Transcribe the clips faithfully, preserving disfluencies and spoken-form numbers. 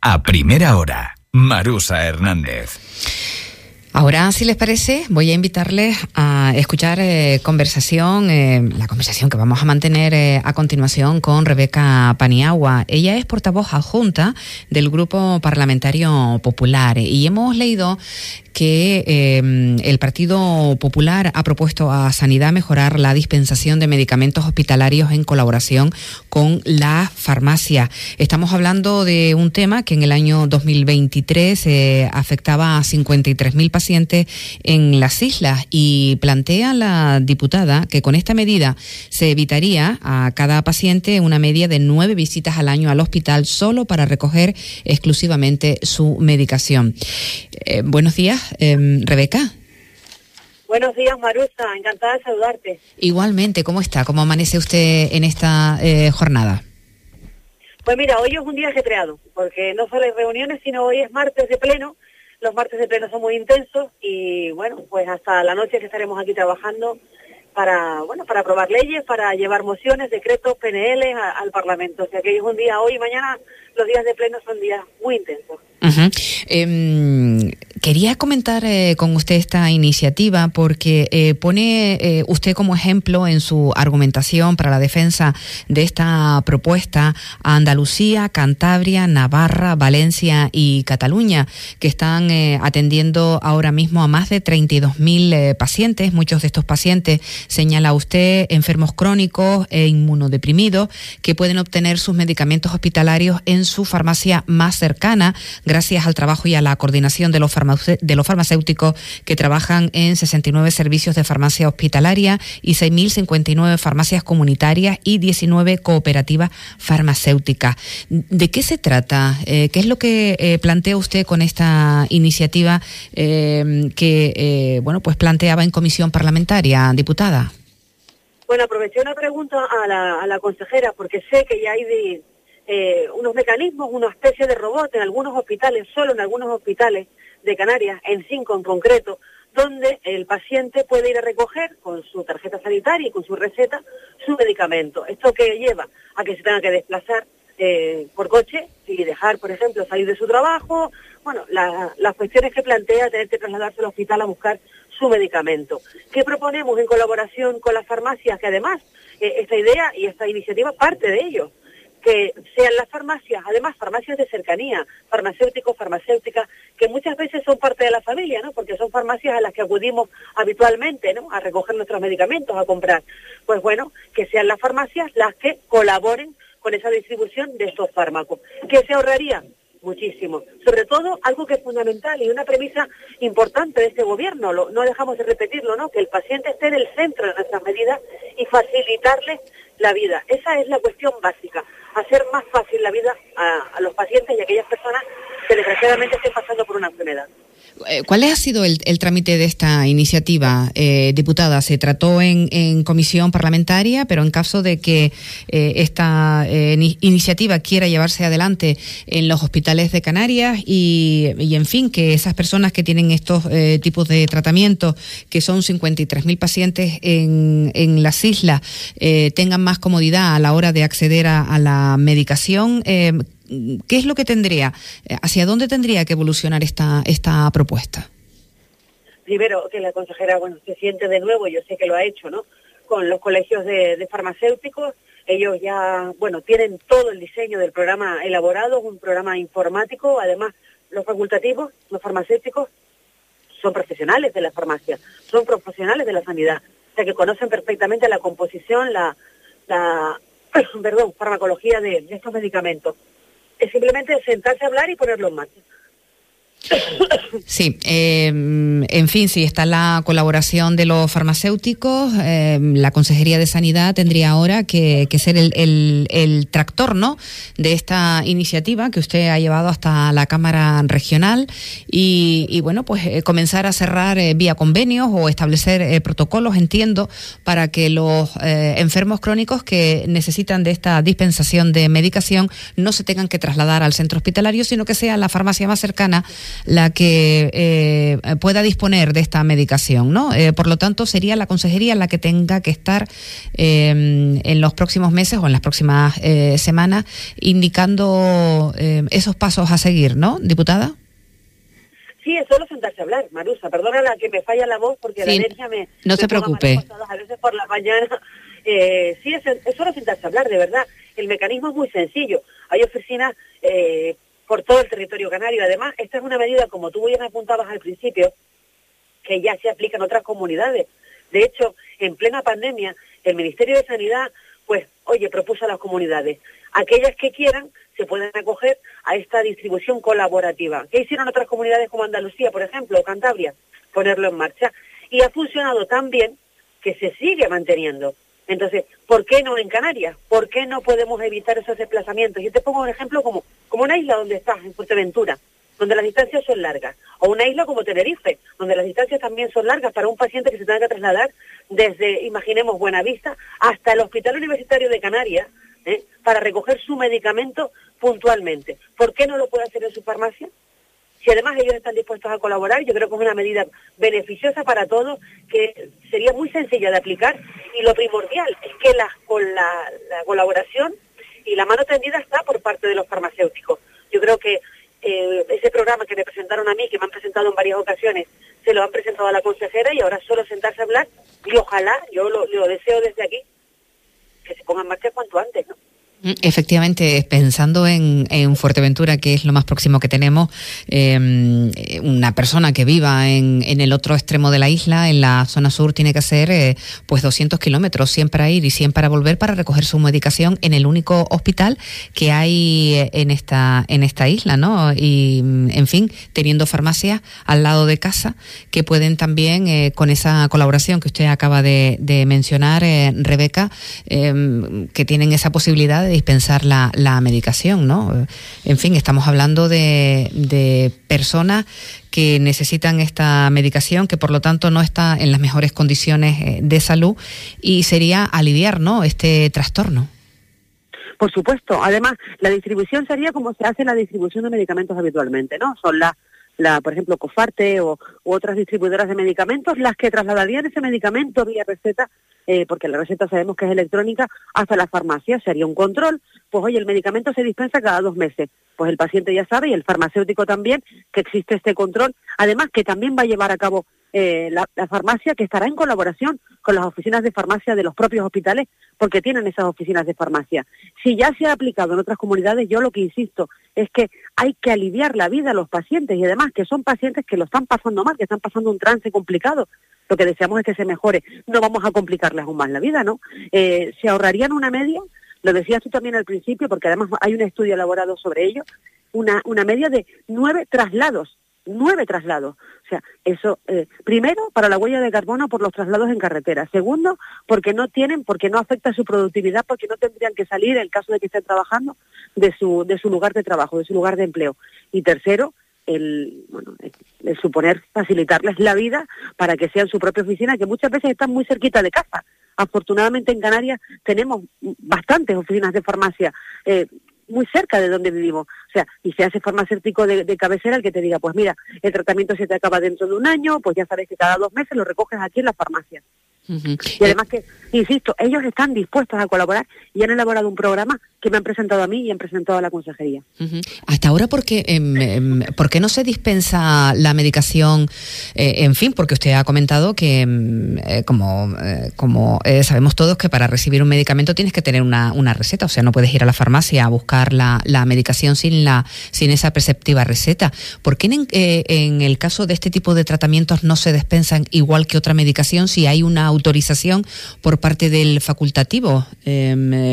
A primera hora, Marusa Hernández. Ahora, si les parece, voy a invitarles a escuchar eh, conversación, eh, la conversación que vamos a mantener eh, a continuación con Rebeca Paniagua. Ella es portavoz adjunta del Grupo Parlamentario Popular y hemos leído que eh, el Partido Popular ha propuesto a Sanidad mejorar la dispensación de medicamentos hospitalarios en colaboración con la farmacia. Estamos hablando de un tema que en el año dos mil veintitrés eh, afectaba a cincuenta y tres mil pacientes en las islas y plantea la diputada que con esta medida se evitaría a cada paciente una media de nueve visitas al año al hospital solo para recoger exclusivamente su medicación. Eh, buenos días. Eh, Rebeca. Buenos días, Marusa, encantada de saludarte. Igualmente, ¿cómo está? ¿Cómo amanece usted en esta eh, jornada? Pues mira, hoy es un día ajetreado, porque no solo hay reuniones, sino hoy es martes de pleno. Los martes de pleno son muy intensos y bueno, pues hasta la noche que estaremos aquí trabajando para, bueno, para aprobar leyes, para llevar mociones, decretos, P N L a, al Parlamento. O sea que es un día, hoy y mañana, los días de pleno son días muy intensos. Uh-huh. Eh, quería comentar eh, con usted esta iniciativa porque eh, pone eh, usted como ejemplo en su argumentación para la defensa de esta propuesta a Andalucía, Cantabria, Navarra, Valencia y Cataluña, que están eh, atendiendo ahora mismo a más de treinta y dos mil eh, pacientes. Muchos de estos pacientes, señala usted, enfermos crónicos e inmunodeprimidos que pueden obtener sus medicamentos hospitalarios en su farmacia más cercana, gracias al trabajo y a la coordinación de los, farmace- de los farmacéuticos que trabajan en sesenta y nueve servicios de farmacia hospitalaria y seis mil cincuenta y nueve farmacias comunitarias y diecinueve cooperativas farmacéuticas. ¿De qué se trata? Eh, ¿Qué es lo que eh, plantea usted con esta iniciativa eh, que eh, bueno, pues planteaba en comisión parlamentaria, diputada? Bueno, aproveché una pregunta a la, a la consejera porque sé que ya hay de... Eh, unos mecanismos, una especie de robot en algunos hospitales, solo en algunos hospitales de Canarias, en cinco en concreto, donde el paciente puede ir a recoger con su tarjeta sanitaria y con su receta su medicamento. Esto que lleva a que se tenga que desplazar eh, por coche y dejar, por ejemplo, salir de su trabajo, bueno, la, las cuestiones que plantea tener que trasladarse al hospital a buscar su medicamento. ¿Qué proponemos en colaboración con las farmacias? Que además, eh, esta idea y esta iniciativa parte de ello. Que sean las farmacias, además farmacias de cercanía, farmacéuticos, farmacéuticas, que muchas veces son parte de la familia, ¿no? Porque son farmacias a las que acudimos habitualmente, ¿no? A recoger nuestros medicamentos, a comprar. Pues bueno, que sean las farmacias las que colaboren con esa distribución de estos fármacos. ¿Qué se ahorraría? Muchísimo. Sobre todo, algo que es fundamental y una premisa importante de este gobierno, lo, no dejamos de repetirlo, ¿no? Que el paciente esté en el centro de nuestras medidas y facilitarle la vida. Esa es la cuestión básica, hacer más fácil la vida a, a los pacientes y a aquellas personas que desgraciadamente estén pasando por una enfermedad. ¿Cuál ha sido el, el trámite de esta iniciativa, eh, diputada? Se trató en, en comisión parlamentaria, pero en caso de que eh, esta eh, ni, iniciativa quiera llevarse adelante en los hospitales de Canarias y, y en fin, que esas personas que tienen estos eh, tipos de tratamientos, que son cincuenta y tres mil pacientes en, en las islas, eh, tengan más comodidad a la hora de acceder a, a la medicación, eh, ¿qué es lo que tendría? ¿Hacia dónde tendría que evolucionar esta esta propuesta? Primero, que la consejera, bueno, se siente de nuevo, yo sé que lo ha hecho, ¿no? Con los colegios de, de farmacéuticos, ellos ya, bueno, tienen todo el diseño del programa elaborado, un programa informático, además los facultativos, los farmacéuticos, son profesionales de la farmacia, son profesionales de la sanidad, o sea que conocen perfectamente la composición, la, la perdón, farmacología de, de estos medicamentos. Es simplemente sentarse a hablar y ponerlo en marcha. Sí, eh, en fin, si está la colaboración de los farmacéuticos, eh, la Consejería de Sanidad tendría ahora que, que ser el, el, el tractor, ¿no?, de esta iniciativa que usted ha llevado hasta la Cámara Regional y, y bueno, pues eh, comenzar a cerrar eh, vía convenios o establecer eh, protocolos, entiendo, para que los eh, enfermos crónicos que necesitan de esta dispensación de medicación no se tengan que trasladar al centro hospitalario, sino que sea la farmacia más cercana la que eh, pueda disponer de esta medicación, ¿no? Eh, por lo tanto, sería la consejería la que tenga que estar eh, en los próximos meses o en las próximas eh, semanas indicando eh, esos pasos a seguir, ¿no, diputada? Sí, es solo sentarse a hablar, Marusa. Perdona la que me falla la voz porque sí, la alergia me... No se me preocupe. A veces por la mañana. Eh, sí, es, es solo sentarse a hablar, de verdad. El mecanismo es muy sencillo. Hay oficinas eh, por todo el territorio canario. Además, esta es una medida, como tú bien apuntabas al principio, que ya se aplica en otras comunidades. De hecho, en plena pandemia, el Ministerio de Sanidad, pues, oye, propuso a las comunidades, aquellas que quieran se pueden acoger a esta distribución colaborativa. ¿Qué hicieron otras comunidades como Andalucía, por ejemplo, o Cantabria? Ponerlo en marcha. Y ha funcionado tan bien que se sigue manteniendo. Entonces, ¿por qué no en Canarias? ¿Por qué no podemos evitar esos desplazamientos? Yo te pongo un ejemplo como, como una isla donde estás, en Fuerteventura, donde las distancias son largas, o una isla como Tenerife, donde las distancias también son largas para un paciente que se tenga que trasladar desde, imaginemos, Buenavista hasta el Hospital Universitario de Canarias, ¿eh? para recoger su medicamento puntualmente. ¿Por qué no lo puede hacer en su farmacia? Si además ellos están dispuestos a colaborar, yo creo que es una medida beneficiosa para todos, que sería muy sencilla de aplicar, y lo primordial es que la, con la, la colaboración y la mano tendida está por parte de los farmacéuticos. Yo creo que eh, ese programa que me presentaron a mí, que me han presentado en varias ocasiones, se lo han presentado a la consejera y ahora solo sentarse a hablar, y ojalá, yo lo, lo deseo desde aquí, que se ponga en marcha cuanto antes, ¿no? Efectivamente, pensando en, en Fuerteventura, que es lo más próximo que tenemos, eh, una persona que viva en, en el otro extremo de la isla, en la zona sur, tiene que hacer eh, pues doscientos kilómetros, cien para ir y cien para volver, para recoger su medicación en el único hospital que hay en esta en esta isla, ¿no? Y, en fin, teniendo farmacias al lado de casa que pueden también, eh, con esa colaboración que usted acaba de, de mencionar, eh, Rebeca, eh, que tienen esa posibilidad de dispensar la, la medicación, ¿no? En fin, estamos hablando de, de personas que necesitan esta medicación, que por lo tanto no está en las mejores condiciones de salud, y sería aliviar, ¿no?, este trastorno. Por supuesto. Además, la distribución sería como se hace la distribución de medicamentos habitualmente, ¿no? Son las, la, por ejemplo, Cofarte o u otras distribuidoras de medicamentos las que trasladarían ese medicamento vía receta, eh, porque la receta sabemos que es electrónica, hasta la farmacia. Sería un control. Pues oye, el medicamento se dispensa cada dos meses. Pues el paciente ya sabe, y el farmacéutico también, que existe este control. Además, que también va a llevar a cabo eh, la, la farmacia, que estará en colaboración con las oficinas de farmacia de los propios hospitales, porque tienen esas oficinas de farmacia. Si ya se ha aplicado en otras comunidades, yo lo que insisto es que hay que aliviar la vida a los pacientes, y además que son pacientes que lo están pasando mal, que están pasando un trance complicado. Lo que deseamos es que se mejore. No vamos a complicarles aún más la vida, ¿no? Eh, se ahorrarían una media, lo decías tú también al principio, porque además hay un estudio elaborado sobre ello, una, una media de nueve traslados, nueve traslados. O sea, eso, eh, primero, para la huella de carbono por los traslados en carretera. Segundo, porque no tienen, porque no afecta su productividad, porque no tendrían que salir, en el caso de que estén trabajando, de su, de su lugar de trabajo, de su lugar de empleo. Y tercero, el, bueno, el, el suponer facilitarles la vida para que sean su propia oficina, que muchas veces están muy cerquita de casa. Afortunadamente en Canarias tenemos bastantes oficinas de farmacia eh, muy cerca de donde vivimos. O sea, y se hace farmacéutico de, de cabecera el que te diga, pues mira, el tratamiento se te acaba dentro de un año, pues ya sabes que cada dos meses lo recoges aquí en la farmacia. Uh-huh. Y además que, insisto, ellos están dispuestos a colaborar y han elaborado un programa que me han presentado a mí y han presentado a la consejería. Uh-huh. Hasta ahora, ¿por qué, eh, ¿por qué no se dispensa la medicación? Eh, en fin, porque usted ha comentado que, eh, como, eh, como eh, sabemos todos, que para recibir un medicamento tienes que tener una, una receta, o sea, no puedes ir a la farmacia a buscar la, la medicación sin, la, sin esa preceptiva receta. ¿Por qué en, eh, en el caso de este tipo de tratamientos no se dispensan igual que otra medicación si hay una autorización por parte del facultativo, eh,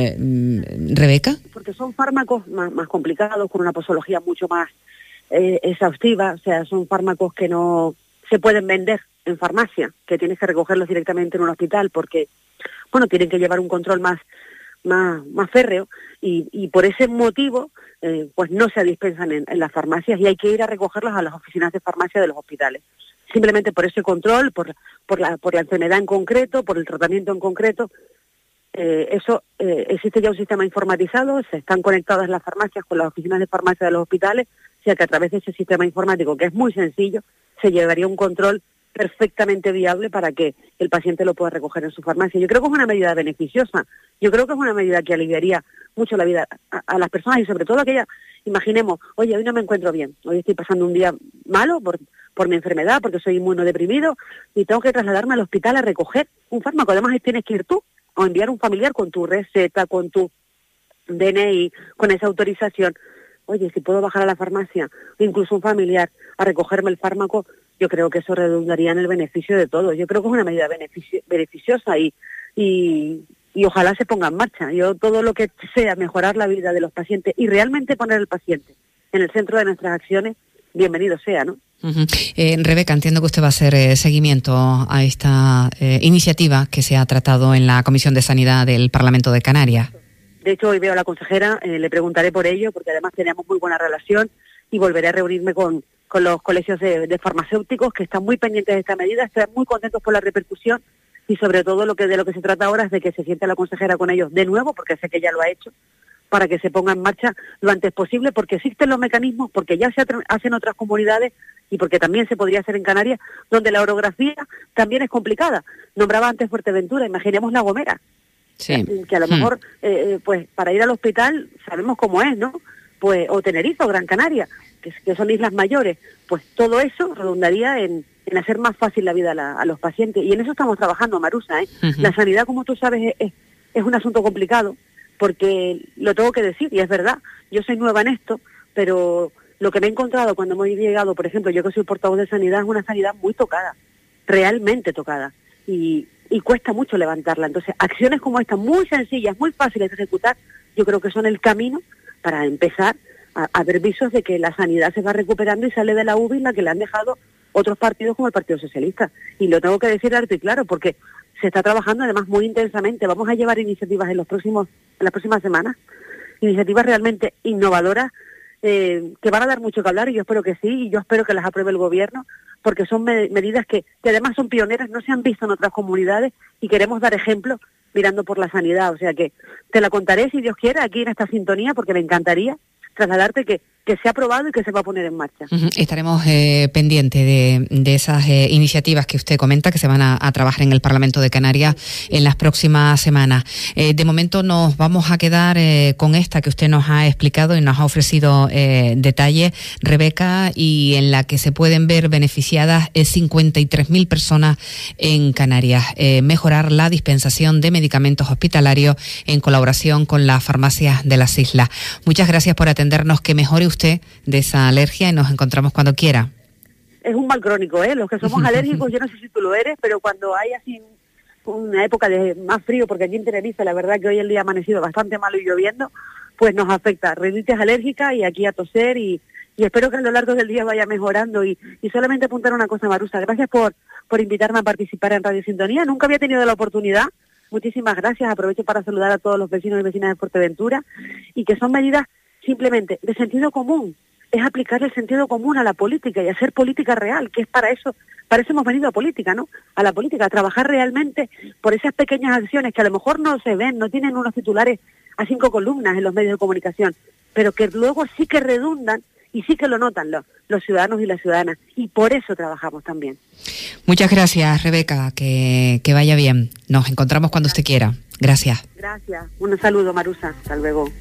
eh, Rebeca? Porque son fármacos más, más complicados, con una posología mucho más eh, exhaustiva. O sea, son fármacos que no se pueden vender en farmacia, que tienes que recogerlos directamente en un hospital, porque, bueno, tienen que llevar un control más más, más férreo, y, y por ese motivo eh, pues no se dispensan en, en las farmacias, y hay que ir a recogerlos a las oficinas de farmacia de los hospitales. Simplemente por ese control, por, por, la, por la enfermedad en concreto, por el tratamiento en concreto. Eh, eso eh, existe ya un sistema informatizado, se están conectadas las farmacias con las oficinas de farmacia de los hospitales, O sea que a través de ese sistema informático, que es muy sencillo, se llevaría un control perfectamente viable para que el paciente lo pueda recoger en su farmacia. Yo creo que es una medida beneficiosa, yo creo que es una medida que aliviaría mucho la vida a, a las personas y sobre todo a aquellas, imaginemos, oye, hoy no me encuentro bien, hoy estoy pasando un día malo por, por mi enfermedad, porque soy inmunodeprimido y tengo que trasladarme al hospital a recoger un fármaco, además tienes que ir tú o enviar un familiar con tu receta, con tu D N I, con esa autorización. Oye, si puedo bajar a la farmacia, o incluso un familiar, a recogerme el fármaco, yo creo que eso redundaría en el beneficio de todos. Yo creo que es una medida benefici- beneficiosa y, y, y ojalá se ponga en marcha. Yo todo lo que sea mejorar la vida de los pacientes y realmente poner al paciente en el centro de nuestras acciones, bienvenido sea, ¿no? Uh-huh. Eh, Rebeca, entiendo que usted va a hacer eh, seguimiento a esta eh, iniciativa que se ha tratado en la Comisión de Sanidad del Parlamento de Canarias. De hecho, hoy veo a la consejera, eh, le preguntaré por ello, porque además teníamos muy buena relación y volveré a reunirme con, con los colegios de, de farmacéuticos que están muy pendientes de esta medida, están muy contentos por la repercusión y sobre todo lo que de lo que se trata ahora es de que se siente la consejera con ellos de nuevo, porque sé que ya lo ha hecho, para que se ponga en marcha lo antes posible, porque existen los mecanismos, porque ya se hacen otras comunidades y porque también se podría hacer en Canarias, donde la orografía también es complicada. Nombraba antes Fuerteventura, imaginemos La Gomera. Sí. Que a lo mejor, eh, pues para ir al hospital sabemos cómo es, ¿no? Pues o Tenerife o Gran Canaria, que, que son islas mayores, pues todo eso redundaría en, en hacer más fácil la vida a, la, a los pacientes. Y en eso estamos trabajando, Marusa, ¿eh? Uh-huh. La sanidad, como tú sabes, es, es un asunto complicado, porque lo tengo que decir, y es verdad, yo soy nueva en esto, pero lo que me he encontrado cuando hemos llegado, por ejemplo, yo que soy portavoz de sanidad, es una sanidad muy tocada, realmente tocada. Y... y cuesta mucho levantarla. Entonces, acciones como esta, muy sencillas, muy fáciles de ejecutar, yo creo que son el camino para empezar a, a ver visos de que la sanidad se va recuperando y sale de la U B I la que le han dejado otros partidos como el Partido Socialista. Y lo tengo que decir alto y claro, porque se está trabajando además muy intensamente. Vamos a llevar iniciativas en los próximos, en las próximas semanas, iniciativas realmente innovadoras, eh, que van a dar mucho que hablar, y yo espero que sí, y yo espero que las apruebe el Gobierno, porque son me- medidas que, que además son pioneras, no se han visto en otras comunidades, y queremos dar ejemplo mirando por la sanidad. O sea que te la contaré, si Dios quiere, aquí en esta sintonía, porque me encantaría trasladarte que, que se ha aprobado y que se va a poner en marcha. Uh-huh. Estaremos eh, pendientes de, de esas eh, iniciativas que usted comenta, que se van a, a trabajar en el Parlamento de Canarias en las próximas semanas. Eh, de momento nos vamos a quedar eh, con esta que usted nos ha explicado y nos ha ofrecido eh, detalles, Rebeca, y en la que se pueden ver beneficiadas eh, cincuenta y tres mil personas en Canarias. Eh, mejorar la dispensación de medicamentos hospitalarios en colaboración con las farmacias de las islas. Muchas gracias por atendernos, que mejore usted de esa alergia y nos encontramos cuando quiera. Es un mal crónico, ¿eh? Los que somos alérgicos, yo no sé si tú lo eres, pero cuando hay así una época de más frío, porque aquí en Tenerife la verdad que hoy el día ha amanecido bastante malo y lloviendo, pues nos afecta. Rinitis alérgica y aquí a toser y, y espero que a lo largo del día vaya mejorando. Y, y solamente apuntar una cosa, Marusa, gracias por, por invitarme a participar en Radio Sintonía. Nunca había tenido la oportunidad. Muchísimas gracias. Aprovecho para saludar a todos los vecinos y vecinas de Fuerteventura, y que son medidas simplemente de sentido común. Es aplicar el sentido común a la política y hacer política real, que es para eso, para eso hemos venido a política, ¿no? A la política, a trabajar realmente por esas pequeñas acciones que a lo mejor no se ven, no tienen unos titulares a cinco columnas en los medios de comunicación, pero que luego sí que redundan y sí que lo notan los, los ciudadanos y las ciudadanas, y por eso trabajamos también. Muchas gracias, Rebeca, que, que vaya bien. Nos encontramos cuando usted quiera. Gracias. Gracias. Un saludo, Marusa. Hasta luego.